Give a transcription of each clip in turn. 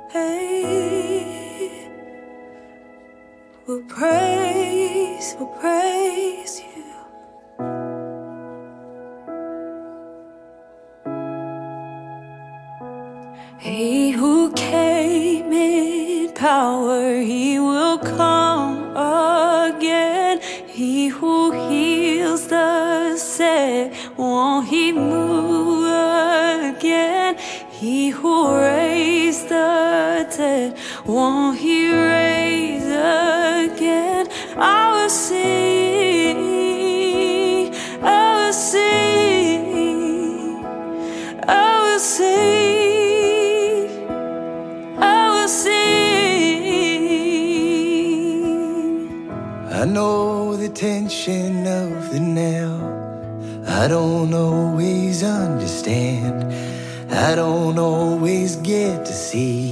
Hey, we'll praise you. He who came in power, he will come again. He who heals the sick, won't he move again? He who raised the dead, won't he raise again? I will sing, I will sing, I will sing, I will sing. I know the tension of the nail, I don't always understand, I don't always get to see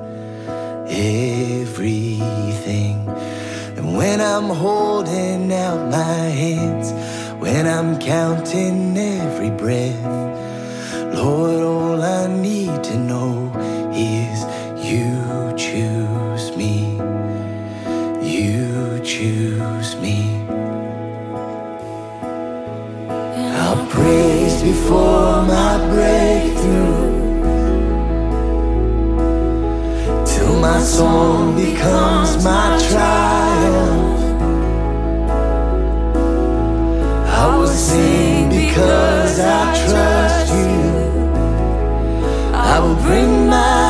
everything. And when I'm holding out my hands, when I'm counting every breath, Lord, all I need to know is you choose me, you choose me. I'll praise before my breakthrough, till my song becomes my triumph. I will sing because I trust you. I will bring my